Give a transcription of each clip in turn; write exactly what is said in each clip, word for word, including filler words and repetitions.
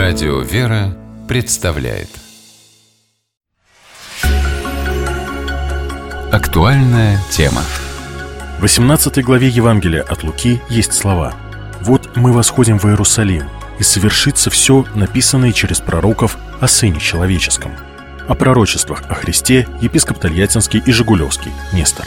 Радио «Вера» представляет актуальная тема. В восемнадцатой главе Евангелия от Луки есть слова: «Вот мы восходим в Иерусалим, и совершится все, написанное через пророков о Сыне Человеческом». О пророчествах о Христе епископ Тольяттинский и Жигулевский Нестор.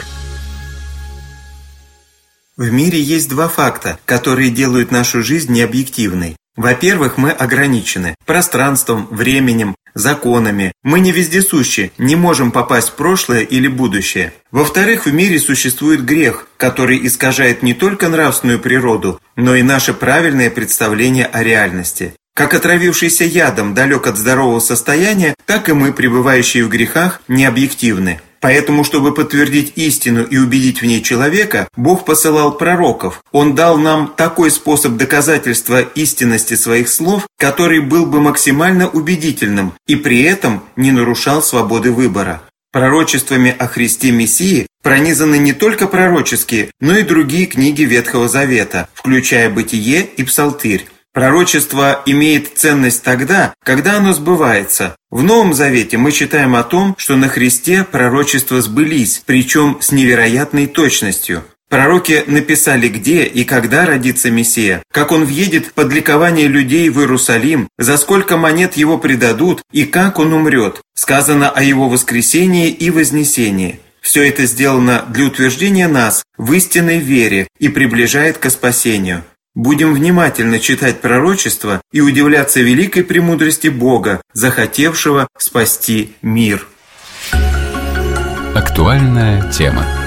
В мире есть два факта, которые делают нашу жизнь необъективной. Во-первых, мы ограничены пространством, временем, законами. Мы не вездесущи, не можем попасть в прошлое или будущее. Во-вторых, в мире существует грех, который искажает не только нравственную природу, но и наше правильное представление о реальности. Как отравившийся ядом далек от здорового состояния, так и мы, пребывающие в грехах, необъективны. Поэтому, чтобы подтвердить истину и убедить в ней человека, Бог посылал пророков. Он дал нам такой способ доказательства истинности своих слов, который был бы максимально убедительным и при этом не нарушал свободы выбора. Пророчествами о Христе Мессии пронизаны не только пророческие, но и другие книги Ветхого Завета, включая Бытие и Псалтырь. Пророчество имеет ценность тогда, когда оно сбывается. В Новом Завете мы читаем о том, что на Христе пророчества сбылись, причем с невероятной точностью. Пророки написали, где и когда родится Мессия, как он въедет под ликование людей в Иерусалим, за сколько монет его предадут и как он умрет. Сказано о его воскресении и вознесении. Все это сделано для утверждения нас в истинной вере и приближает ко спасению. Будем внимательно читать пророчества и удивляться великой премудрости Бога, захотевшего спасти мир. Актуальная тема.